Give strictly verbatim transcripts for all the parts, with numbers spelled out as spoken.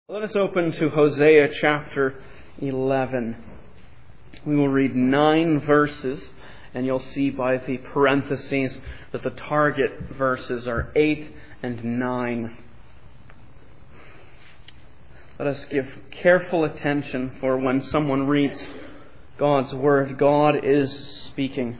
Let us open to Hosea chapter eleven. We will read nine verses, and you'll see by the parentheses that the target verses are eight and nine. Let us give careful attention, for when someone reads God's Word, God is speaking.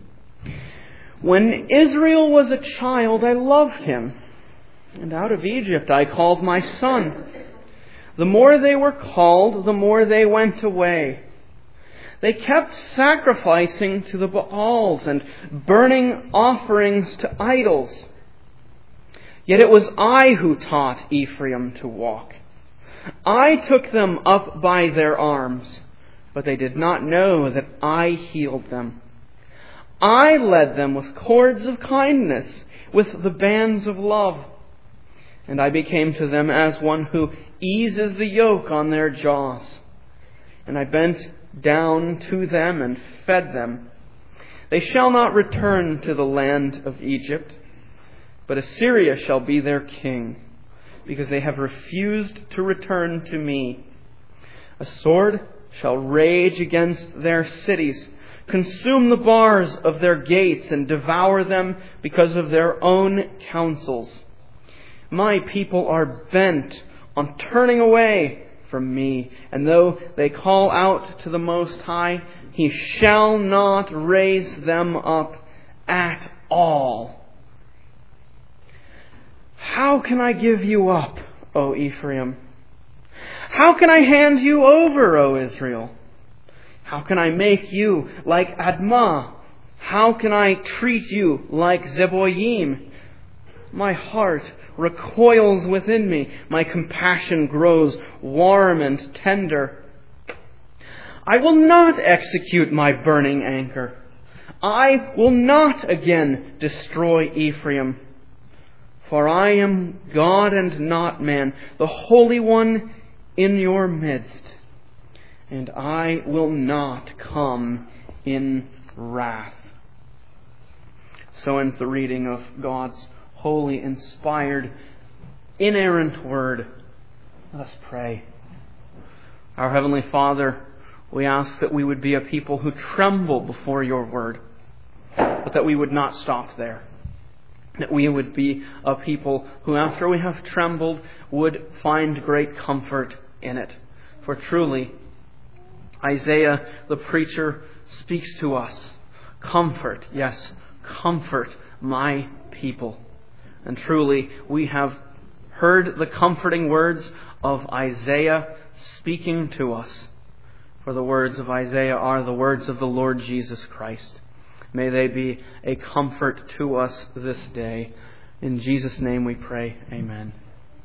When Israel was a child, I loved him, and out of Egypt I called my son. The more they were called, the more they went away. They kept sacrificing to the Baals and burning offerings to idols. Yet it was I who taught Ephraim to walk. I took them up by their arms, but they did not know that I healed them. I led them with cords of kindness, with the bands of love. And I became to them as one who eases the yoke on their jaws. And I bent down to them and fed them. They shall not return to the land of Egypt, but Assyria shall be their king, because they have refused to return to me. A sword shall rage against their cities, consume the bars of their gates, and devour them because of their own counsels. My people are bent on turning away from me, and though they call out to the Most High, He shall not raise them up at all. How can I give you up, O Ephraim? How can I hand you over, O Israel? How can I make you like Admah? How can I treat you like Zeboyim? My heart recoils within me. My compassion grows warm and tender. I will not execute my burning anger. I will not again destroy Ephraim. For I am God and not man, the Holy One in your midst. And I will not come in wrath. So ends the reading of God's holy, inspired, inerrant Word. Let us pray. Our Heavenly Father, we ask that we would be a people who tremble before your Word, but that we would not stop there. That we would be a people who, after we have trembled, would find great comfort in it. For truly, Isaiah the preacher speaks to us. Comfort, yes, comfort my people. And truly, we have heard the comforting words of Isaiah speaking to us. For the words of Isaiah are the words of the Lord Jesus Christ. May they be a comfort to us this day. In Jesus' name we pray. Amen.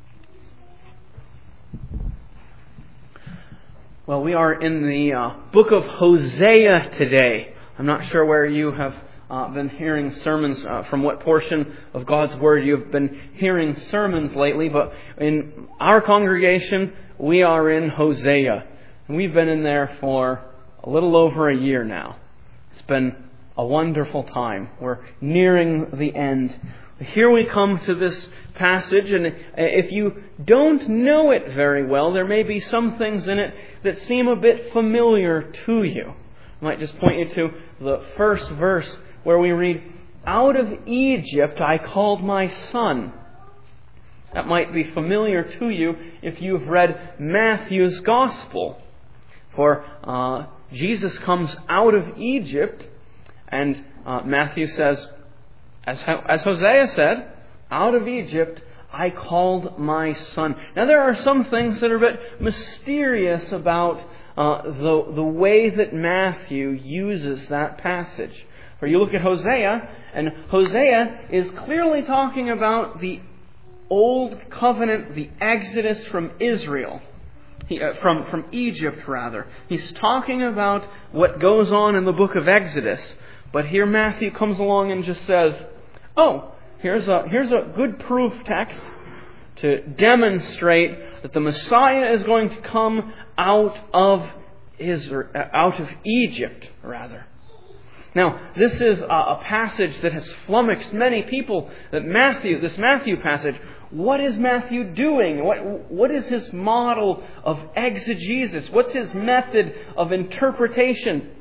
Well, we are in the uh, book of Hosea today. I'm not sure where you have Uh, been hearing sermons, uh, from what portion of God's Word you've been hearing sermons lately, but in our congregation, we are in Hosea. And we've been in there for a little over a year now. It's been a wonderful time. We're nearing the end. Here we come to this passage, and if you don't know it very well, there may be some things in it that seem a bit familiar to you. I might just point you to the first verse, where we read, "Out of Egypt I called my son." That might be familiar to you if you've read Matthew's Gospel. For uh, Jesus comes out of Egypt, and uh, Matthew says, as, as Hosea said, "Out of Egypt I called my son." Now there are some things that are a bit mysterious about uh, the, the way that Matthew uses that passage. For you look at Hosea, and Hosea is clearly talking about the Old Covenant, the Exodus from Israel, he, uh, from, from Egypt rather. He's talking about what goes on in the book of Exodus. But here Matthew comes along and just says, oh, here's a, here's a good proof text to demonstrate that the Messiah is going to come out of Israel, out of Egypt rather. Now, this is a passage that has flummoxed many people. That Matthew, this Matthew passage, what is Matthew doing? What, what is his model of exegesis? What's his method of interpretation?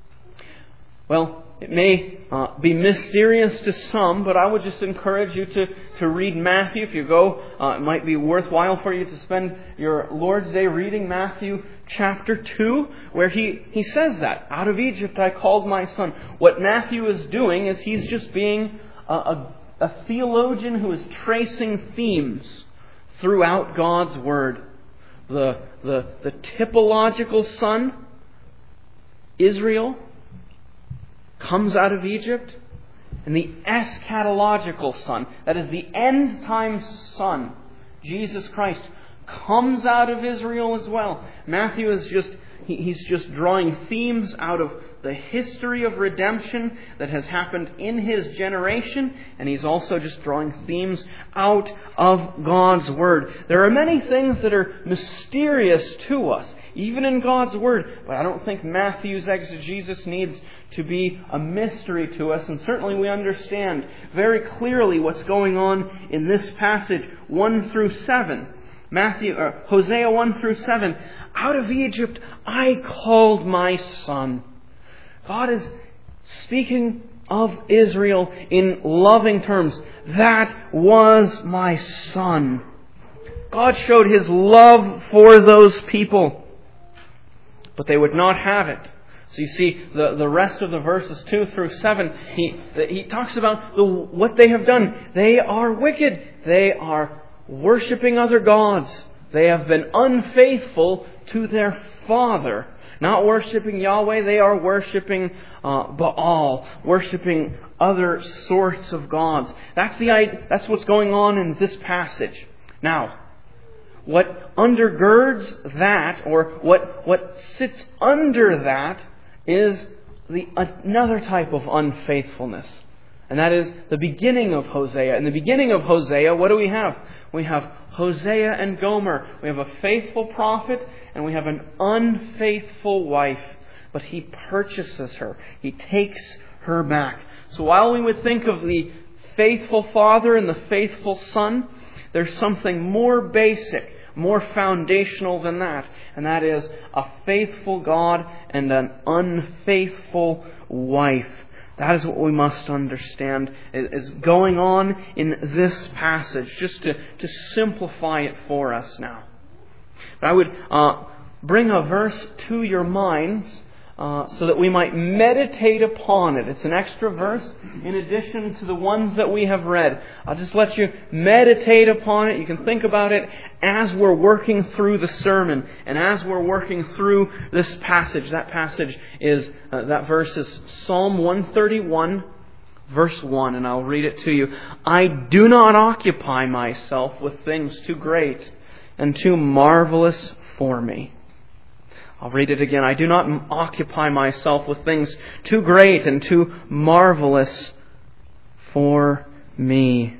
Well, it may uh, be mysterious to some, but I would just encourage you to, to read Matthew. If you go, uh, it might be worthwhile for you to spend your Lord's Day reading Matthew chapter two, where he, he says that. Out of Egypt I called my son. What Matthew is doing is he's just being a, a, a theologian who is tracing themes throughout God's Word. The, the, the typological son, Israel, comes out of Egypt, and the eschatological Son, that is the end times Son, Jesus Christ, comes out of Israel as well. Matthew is just, he, he's just drawing themes out of the history of redemption that has happened in his generation, and he's also just drawing themes out of God's Word. There are many things that are mysterious to us, even in God's Word, but I don't think Matthew's exegesis needs to be a mystery to us, and certainly we understand very clearly what's going on in this passage one through seven. Matthew, or Hosea one through seven. Out of Egypt I called my son. God is speaking of Israel in loving terms. That was my son. God showed His love for those people, but they would not have it. So you see, the, the rest of the verses two through seven, he, he talks about the, what they have done. They are wicked. They are worshipping other gods. They have been unfaithful to their father. Not worshipping Yahweh, they are worshipping uh, Baal, worshipping other sorts of gods. That's the that's what's going on in this passage. Now, what undergirds that, or what what sits under that, is the another type of unfaithfulness. And that is the beginning of Hosea. In the beginning of Hosea, what do we have? We have Hosea and Gomer. We have a faithful prophet and we have an unfaithful wife. But he purchases her. He takes her back. So while we would think of the faithful father and the faithful son, there's something more basic, more foundational than that. And that is a faithful God and an unfaithful wife. That is what we must understand is going on in this passage, just to, to simplify it for us now. But I would uh, bring a verse to your minds uh, so that we might meditate upon it. It's an extra verse in addition to the ones that we have read. I'll just let you meditate upon it. You can think about it as we're working through the sermon and as we're working through this passage. That passage is, uh, that verse is Psalm one thirty-one, verse one, and I'll read it to you. I do not occupy myself with things too great and too marvelous for me. I'll read it again. I do not occupy myself with things too great and too marvelous for me.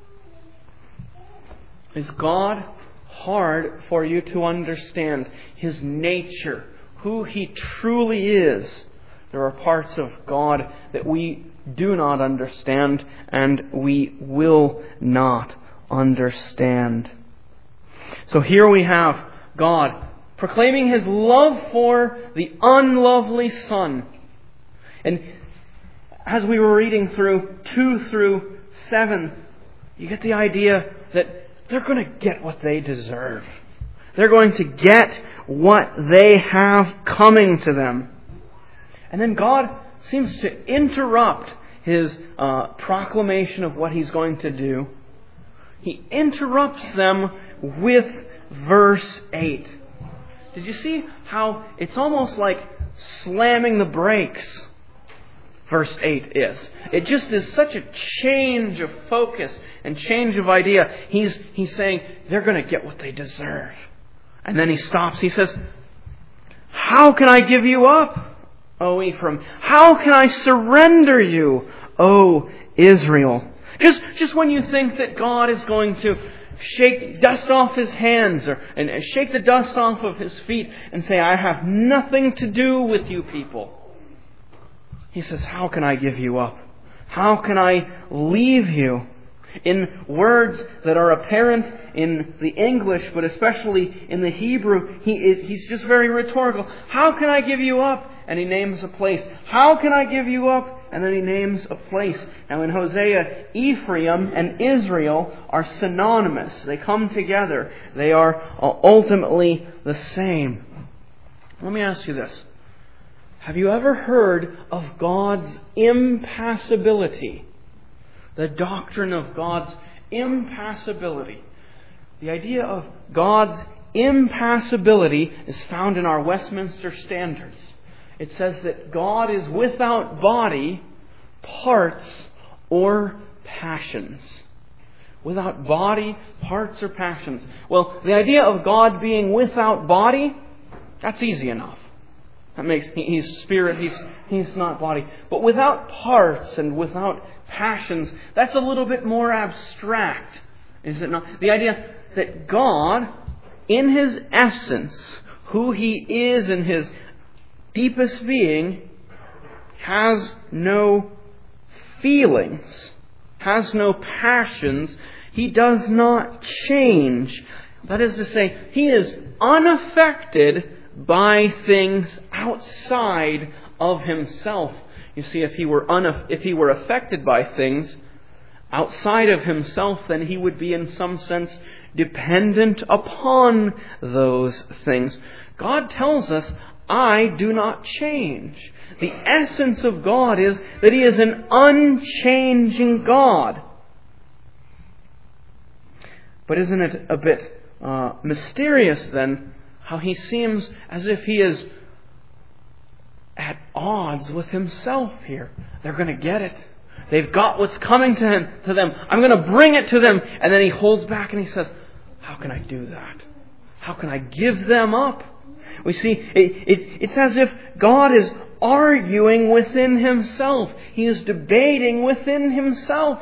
Is God hard for you to understand His nature, who He truly is? There are parts of God that we do not understand and we will not understand. So here we have God proclaiming His love for the unlovely son. And as we were reading through two through seven, you get the idea that they're going to get what they deserve. They're going to get what they have coming to them. And then God seems to interrupt His uh, proclamation of what He's going to do. He interrupts them with verse eight. Did you see how it's almost like slamming the brakes? Verse eight is. It just is such a change of focus and change of idea. He's, he's saying they're going to get what they deserve. And then He stops. He says, how can I give you up, O Ephraim? How can I surrender you, O Israel? Just, just when you think that God is going to shake dust off His hands or and shake the dust off of His feet and say, I have nothing to do with you people. He says, how can I give you up? How can I leave you? In words that are apparent in the English, but especially in the Hebrew, he is, he's just very rhetorical. How can I give you up? And he names a place. How can I give you up? And then he names a place. Now in Hosea, Ephraim and Israel are synonymous. They come together. They are ultimately the same. Let me ask you this. Have you ever heard of God's impassibility? The doctrine of God's impassibility. The idea of God's impassibility is found in our Westminster Standards. It says that God is without body, parts, or passions. Without body, parts, or passions. Well, the idea of God being without body, that's easy enough. That makes He's spirit, He's He's not body. But without parts and without passions, that's a little bit more abstract, is it not? The idea that God, in His essence, who He is in His deepest being, has no feelings, has no passions. He does not change. That is to say, He is unaffected by things outside of Himself. You see, if He were unaff- if He were affected by things outside of Himself, then He would be in some sense dependent upon those things. God tells us, I do not change. The essence of God is that He is an unchanging God. But isn't it a bit uh, mysterious then how He seems as if He is at odds with Himself here? They're going to get it. They've got what's coming to him, to them. I'm going to bring it to them. And then He holds back and He says, how can I do that? How can I give them up? We see, it, it, it's as if God is arguing within Himself. He is debating within Himself.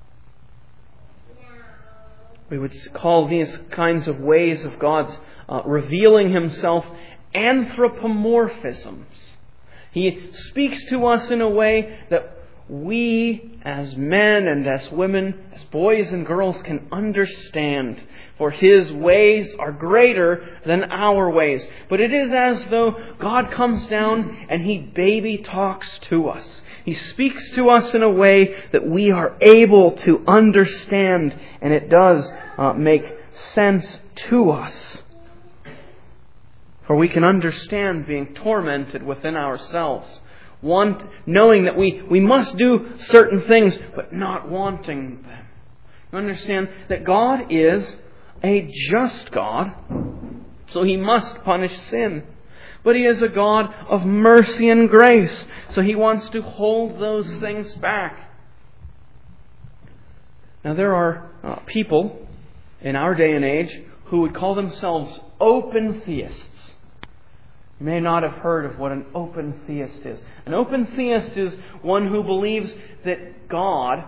We would call these kinds of ways of God's uh, revealing Himself anthropomorphisms. He speaks to us in a way that we as men and as women, as boys and girls can understand. For His ways are greater than our ways. But it is as though God comes down and He baby talks to us. He speaks to us in a way that we are able to understand. And it does uh, make sense to us. For we can understand being tormented within ourselves. Want, knowing that we, we must do certain things, but not wanting them. You understand that God is a just God, so He must punish sin. But He is a God of mercy and grace, so He wants to hold those things back. Now there are uh, people in our day and age who would call themselves open theists. You may not have heard of what an open theist is. An open theist is one who believes that God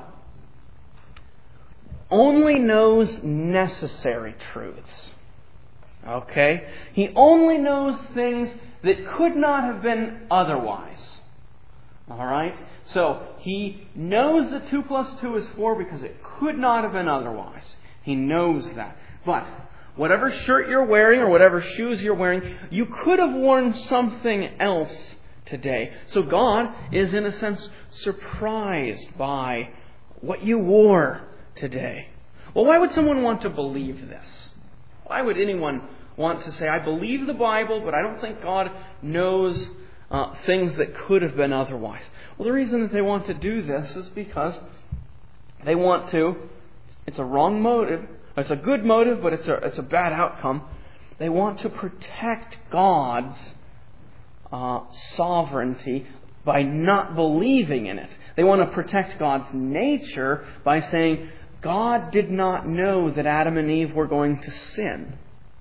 only knows necessary truths. Okay? He only knows things that could not have been otherwise. Alright? So, He knows that two plus two is four because it could not have been otherwise. He knows that. But whatever shirt you're wearing or whatever shoes you're wearing, you could have worn something else today. So God is in a sense surprised by what you wore today. Well, why would someone want to believe this? Why would anyone want to say, I believe the Bible, but I don't think God knows uh, things that could have been otherwise? Well, the reason that they want to do this is because they want to, it's a wrong motive, it's a good motive, but it's a, it's a bad outcome. They want to protect God's uh, sovereignty by not believing in it. They want to protect God's nature by saying, God did not know that Adam and Eve were going to sin.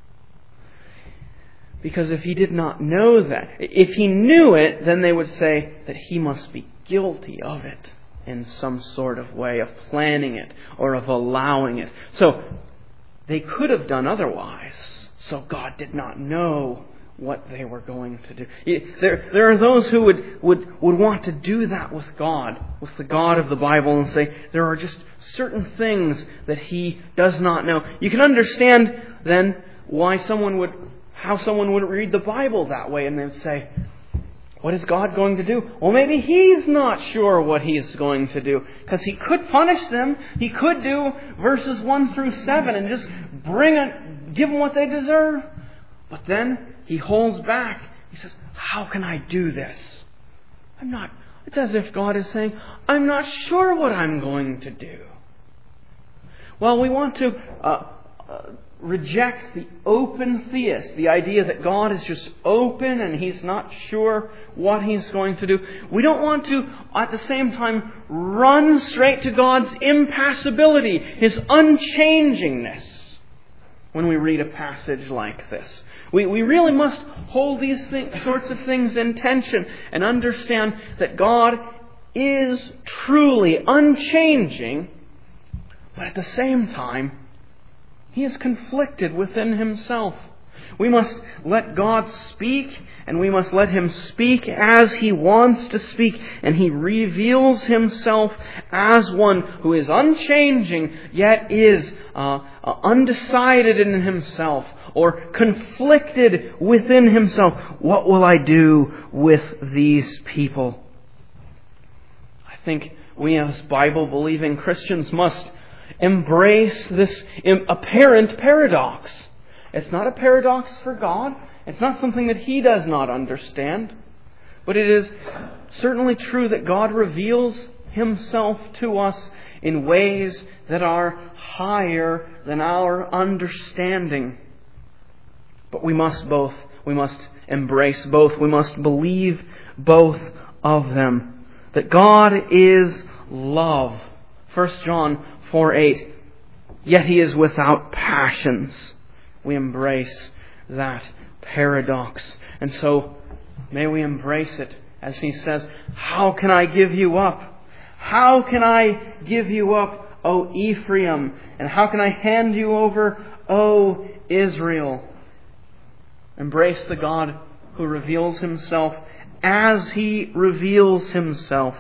Because if He did not know that, if He knew it, then they would say that He must be guilty of it in some sort of way of planning it or of allowing it. So they could have done otherwise. So God did not know what they were going to do. There, there are those who would, would, would want to do that with God, with the God of the Bible, and say there are just certain things that He does not know. You can understand then why someone would, how someone would read the Bible that way, and they'd say, what is God going to do? Well, maybe He's not sure what He's going to do, because He could punish them. He could do verses one through seven and just bring it, give them what they deserve. But then He holds back. He says, how can I do this? I'm not, it's as if God is saying, I'm not sure what I'm going to do. Well, we want to uh, uh, reject the open theist, the idea that God is just open and He's not sure what He's going to do. We don't want to, at the same time, run straight to God's impassibility, His unchangingness, when we read a passage like this. We, we really must hold these thing, sorts of things in tension and understand that God is truly unchanging, but at the same time, He is conflicted within Himself. We must let God speak, and we must let Him speak as He wants to speak. And He reveals Himself as one who is unchanging, yet is uh, uh, undecided in Himself, or conflicted within Himself. What will I do with these people? I think we as Bible-believing Christians must embrace this apparent paradox. It's not a paradox for God. It's not something that He does not understand. But it is certainly true that God reveals Himself to us in ways that are higher than our understanding. But we must both. We must embrace both. We must believe both of them. That God is love. First John four eight. Yet He is without passions. We embrace that paradox. And so, may we embrace it as He says, how can I give you up? How can I give you up, O Ephraim? And how can I hand you over, O Israel? Embrace the God who reveals Himself as He reveals Himself.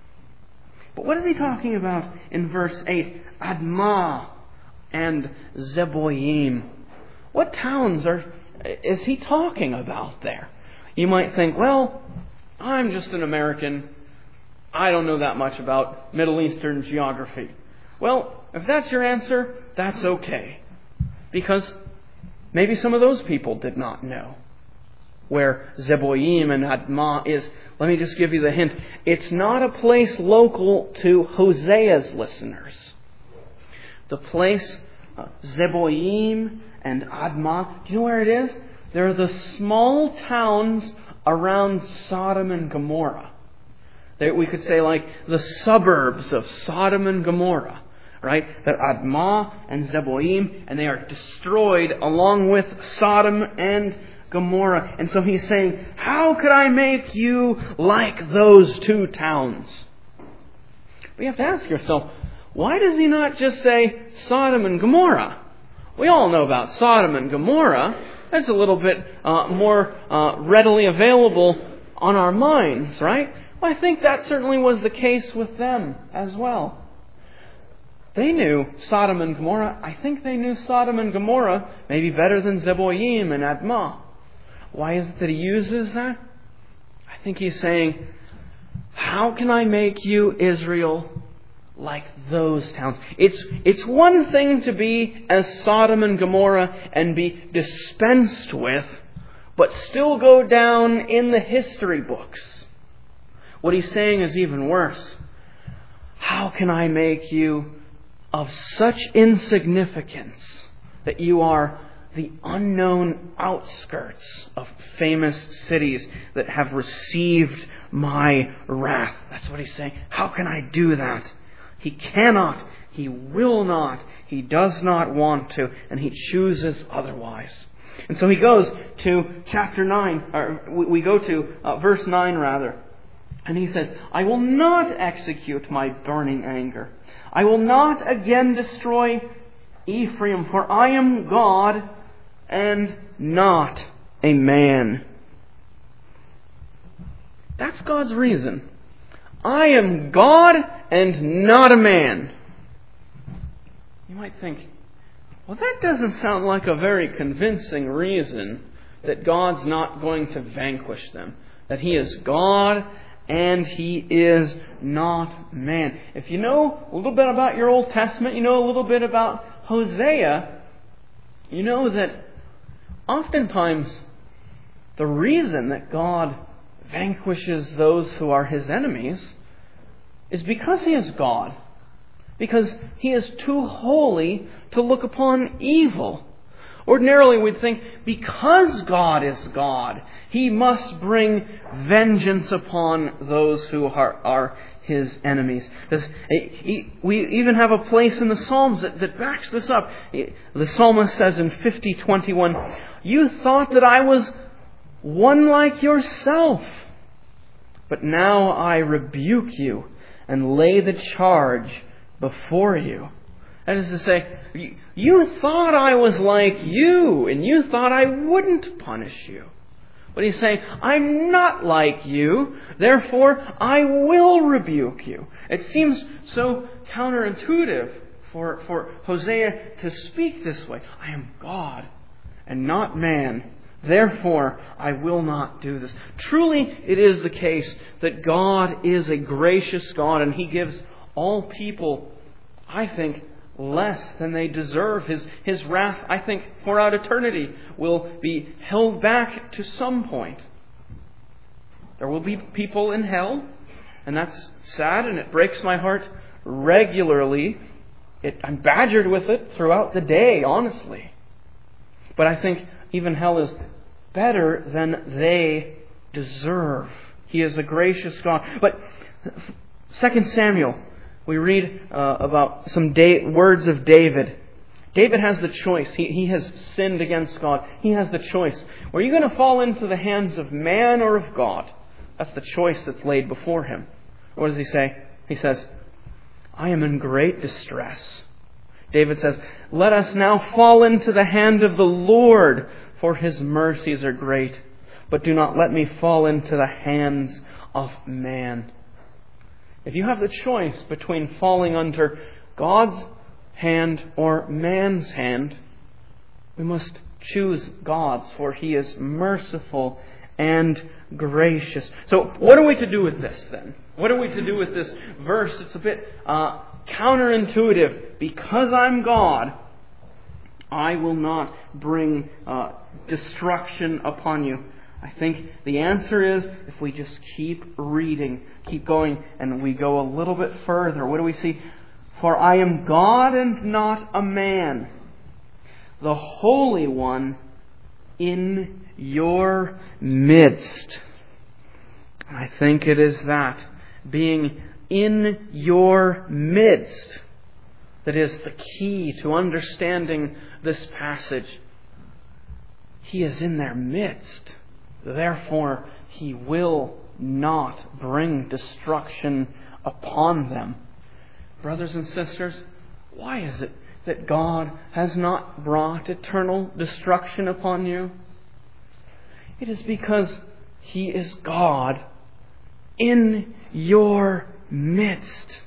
But what is He talking about in verse eight? Admah and Zeboim. What towns are is He talking about there? You might think, well, I'm just an American. I don't know that much about Middle Eastern geography. Well, if that's your answer, that's okay. Because maybe some of those people did not know where Zeboim and Admah is. Let me just give you the hint. It's not a place local to Hosea's listeners. The place, uh, Zeboim and Admah, do you know where it is? They're the small towns around Sodom and Gomorrah. They, we could say like the suburbs of Sodom and Gomorrah. Right? That Admah and Zeboim, and they are destroyed along with Sodom and Gomorrah. And so He's saying, how could I make you like those two towns? But you have to ask yourself, why does He not just say Sodom and Gomorrah? We all know about Sodom and Gomorrah. That's a little bit uh, more uh, readily available on our minds, right? Well, I think that certainly was the case with them as well. They knew Sodom and Gomorrah. I think they knew Sodom and Gomorrah maybe better than Zeboim and Admah. Why is it that He uses that? I think He's saying, how can I make you, Israel, like those towns? It's, it's one thing to be as Sodom and Gomorrah and be dispensed with, but still go down in the history books. What He's saying is even worse. How can I make you of such insignificance that you are the unknown outskirts of famous cities that have received my wrath? That's what He's saying. How can I do that? He cannot. He will not. He does not want to. And He chooses otherwise. And so He goes to chapter nine, or we go to uh, verse nine rather. And He says, I will not execute my burning anger. I will not again destroy Ephraim, for I am God and not a man. That's God's reason. I am God and not a man. You might think, well, that doesn't sound like a very convincing reason that God's not going to vanquish them. That He is God and He is not man. If you know a little bit about your Old Testament, you know a little bit about Hosea, you know that oftentimes the reason that God vanquishes those who are His enemies is because He is God. Because He is too holy to look upon evil. Ordinarily we'd think, because God is God, He must bring vengeance upon those who are, are His enemies. We even have a place in the Psalms that, that backs this up. The psalmist says in fifty twenty-one, "You thought that I was one like yourself, but now I rebuke you and lay the charge before you." That is to say, you thought I was like you, and you thought I wouldn't punish you. But He's saying, I'm not like you, therefore I will rebuke you. It seems so counterintuitive for, for Hosea to speak this way. I am God and not man. Therefore, I will not do this. Truly, it is the case that God is a gracious God, and He gives all people, I think, less than they deserve. His, his wrath, I think, throughout eternity will be held back to some point. There will be people in hell, and that's sad, and it breaks my heart regularly. It, I'm badgered with it throughout the day, honestly. But I think even hell is better than they deserve. He is a gracious God. But Second Samuel, we read uh, about some da- words of David. David has the choice. He, he has sinned against God. He has the choice. Are you going to fall into the hands of man or of God? That's the choice that's laid before him. What does he say? He says, I am in great distress. David says, let us now fall into the hand of the Lord, for His mercies are great. But do not let me fall into the hands of man. If you have the choice between falling under God's hand or man's hand, we must choose God's, for He is merciful and gracious. So what are we to do with this then? What are we to do with this verse? It's a bit uh, counterintuitive. Because I'm God, I will not bring uh, destruction upon you. I think the answer is if we just keep reading, keep going, and we go a little bit further. What do we see? For I am God and not a man, the Holy One in your midst. I think it is that, being in your midst, that is the key to understanding this passage. He is in their midst. Therefore, He will not bring destruction upon them. Brothers and sisters, why is it that God has not brought eternal destruction upon you? It is because He is God in your midst.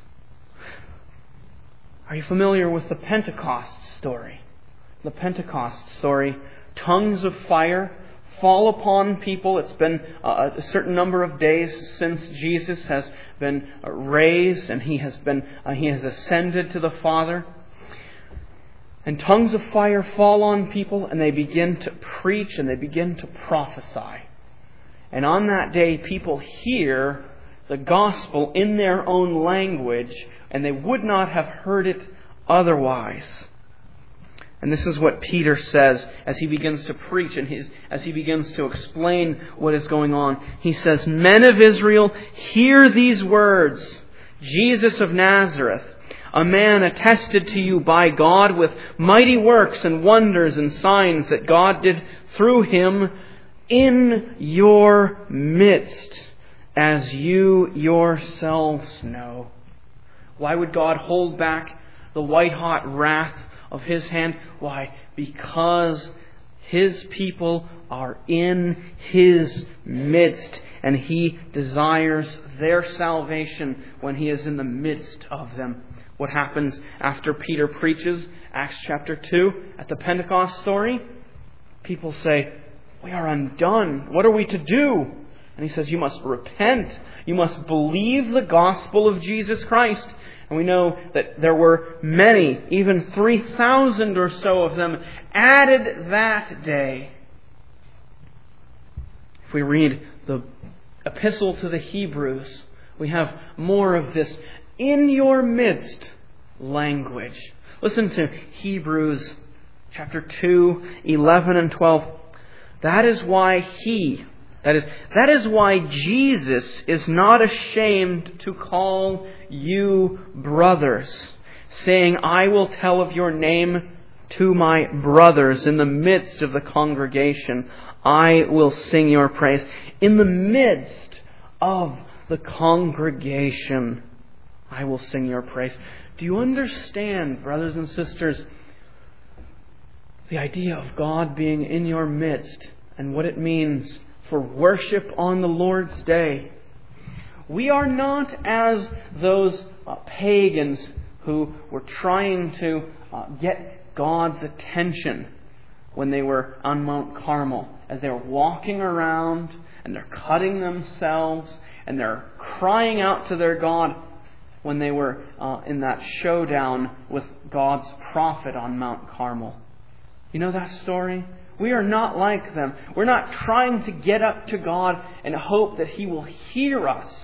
Are you familiar with the Pentecost story? The Pentecost story, tongues of fire fall upon people. It's been a certain number of days since Jesus has been raised and He has been uh, He has ascended to the Father. And tongues of fire fall on people, and they begin to preach and they begin to prophesy. And on that day, people hear the gospel in their own language, and they would not have heard it otherwise. And this is what Peter says as he begins to preach and his, as he begins to explain what is going on. He says, Men of Israel, hear these words. Jesus of Nazareth, a man attested to you by God with mighty works and wonders and signs that God did through Him in your midst, as you yourselves know. Why would God hold back the white-hot wrath of His hand? Why? Because His people are in His midst, and He desires their salvation when He is in the midst of them. What happens after Peter preaches, Acts chapter two, at the Pentecost story? People say, "We are undone. What are we to do?" And he says, "You must repent. You must believe the gospel of Jesus Christ." And we know that there were many, even three thousand or so of them, added that day. If we read the epistle to the Hebrews, we have more of this "in your midst" language. Listen to Hebrews chapter two, eleven and twelve. That is why He, that is, that is why Jesus is not ashamed to call you brothers, saying, "I will tell of your name to my brothers in the midst of the congregation. I will sing your praise." In the midst of the congregation, I will sing your praise. Do you understand, brothers and sisters, the idea of God being in your midst and what it means for worship on the Lord's Day? We are not as those uh, pagans who were trying to uh, get God's attention when they were on Mount Carmel, as they were walking around and they're cutting themselves and they're crying out to their God when they were uh, in that showdown with God's prophet on Mount Carmel. You know that story? We are not like them. We're not trying to get up to God and hope that He will hear us.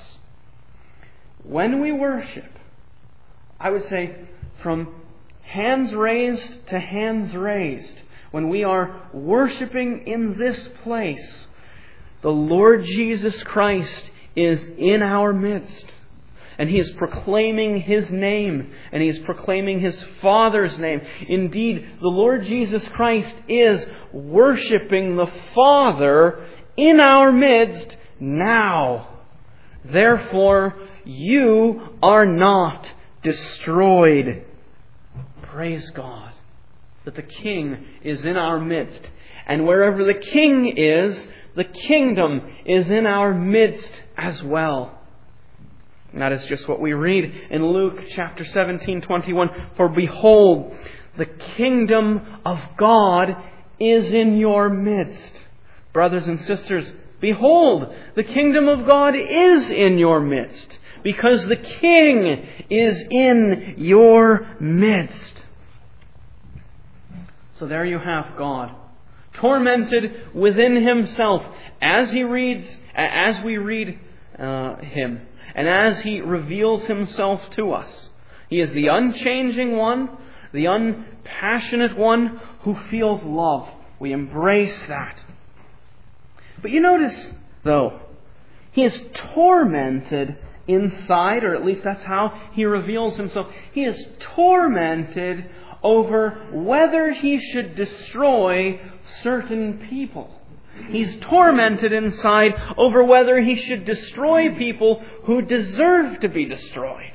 When we worship, I would say from hands raised to hands raised, when we are worshiping in this place, the Lord Jesus Christ is in our midst. And He is proclaiming His name. And He is proclaiming His Father's name. Indeed, the Lord Jesus Christ is worshiping the Father in our midst now. Therefore, you are not destroyed. Praise God that the King is in our midst. And wherever the King is, the kingdom is in our midst as well. And that is just what we read in Luke chapter seventeen, twenty-one. For behold, the kingdom of God is in your midst. Brothers and sisters, behold, the kingdom of God is in your midst, because the King is in your midst. So there you have God, tormented within Himself, as He reads, as we read uh, Him. And as He reveals Himself to us. He is the unchanging one, the unpassionate one who feels love. We embrace that. But you notice, though, He is tormented inside, or at least that's how He reveals Himself. He is tormented over whether He should destroy certain people. He's tormented inside over whether He should destroy people who deserve to be destroyed.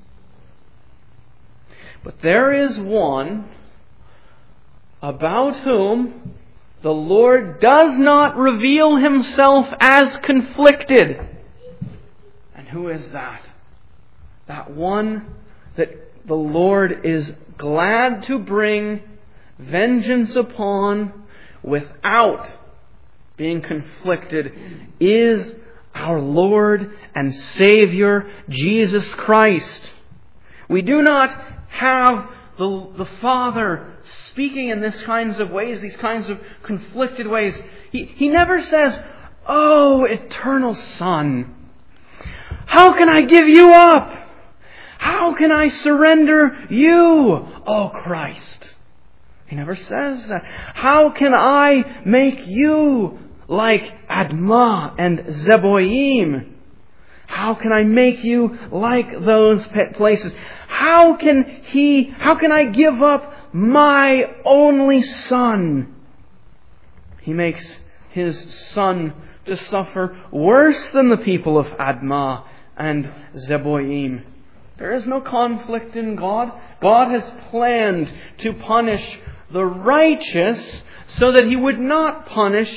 But there is one about whom the Lord does not reveal Himself as conflicted. And who is that? That one that the Lord is glad to bring vengeance upon without being conflicted is our Lord and Savior, Jesus Christ. We do not have the, the Father speaking in these kinds of ways, these kinds of conflicted ways. He, he never says, "Oh, eternal Son, how can I give you up? How can I surrender you, O Christ?" He never says that. "How can I make you like Admah and Zeboim? How can I make you like those places? How can he, how can I give up my only Son?" He makes His Son to suffer worse than the people of Admah and Zeboim. There is no conflict in God. God has planned to punish the righteous so that He would not punish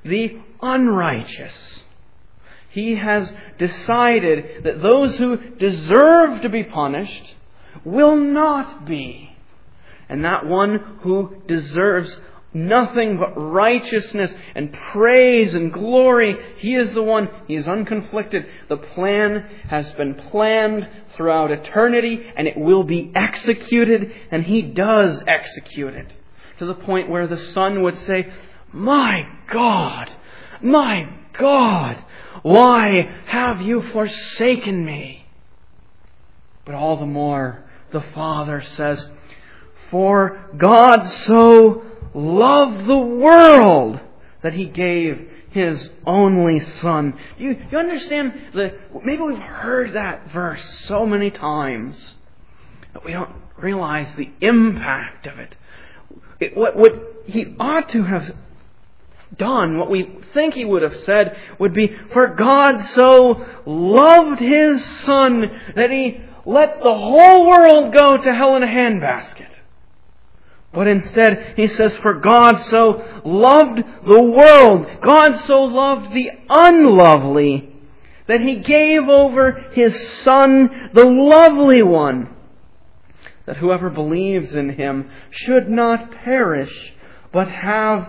the unrighteous. He has decided that those who deserve to be punished will not be. And that one who deserves nothing but righteousness and praise and glory, he is the one, he is unconflicted. The plan has been planned throughout eternity, and it will be executed, and he does execute it. To the point where the Son would say, "My God, my God, why have you forsaken me?" But all the more, the Father says, "For God so loved the world that He gave His only Son." You, you understand that maybe we've heard that verse so many times that we don't realize the impact of it. it what, what He ought to have done, what we think He would have said, would be, "For God so loved His Son that He let the whole world go to hell in a handbasket." But instead, He says, "For God so loved the world," God so loved the unlovely, that He gave over His Son, the lovely one, that whoever believes in Him should not perish, but have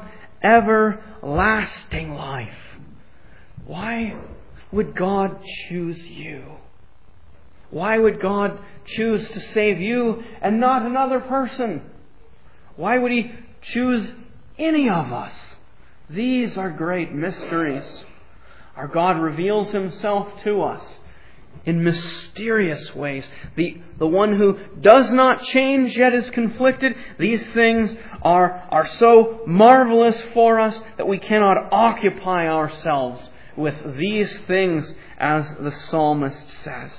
everlasting life. Why would God choose you? Why would God choose to save you and not another person? Why would He choose any of us? These are great mysteries. Our God reveals Himself to us in mysterious ways. The, the one who does not change yet is conflicted. These things are, are so marvelous for us that we cannot occupy ourselves with these things, as the psalmist says.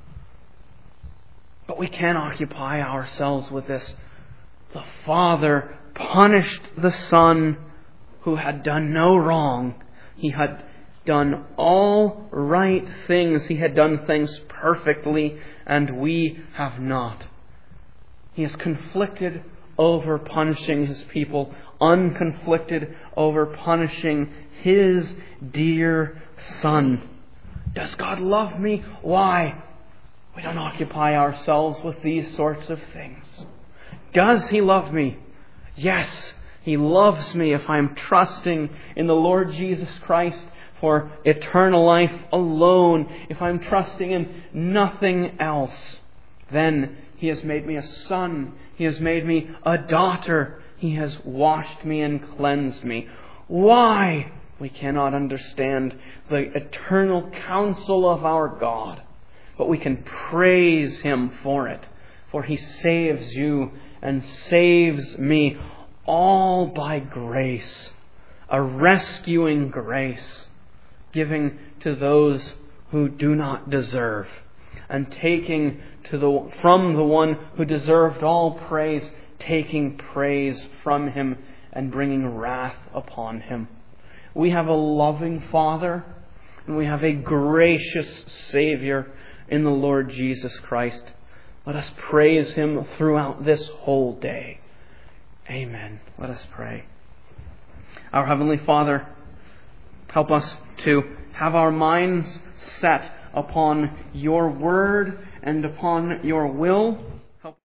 But we can occupy ourselves with this. The Father punished the Son who had done no wrong. He had done all right things. He had done things perfectly, and we have not. He is conflicted over punishing His people, unconflicted over punishing His dear Son. Does God love me? Why? We don't occupy ourselves with these sorts of things. Does He love me? Yes, He loves me if I'm trusting in the Lord Jesus Christ for eternal life alone. If I'm trusting in nothing else, then He has made me a son. He has made me a daughter. He has washed me and cleansed me. Why? We cannot understand the eternal counsel of our God, but we can praise Him for it. For He saves you and saves me all by grace. A rescuing grace, giving to those who do not deserve, and taking to the from the one who deserved all praise, taking praise from Him and bringing wrath upon Him. We have a loving Father, and we have a gracious Savior in the Lord Jesus Christ. Let us praise Him throughout this whole day. Amen. Let us pray. Our Heavenly Father, help us to have our minds set upon Your Word and upon Your will.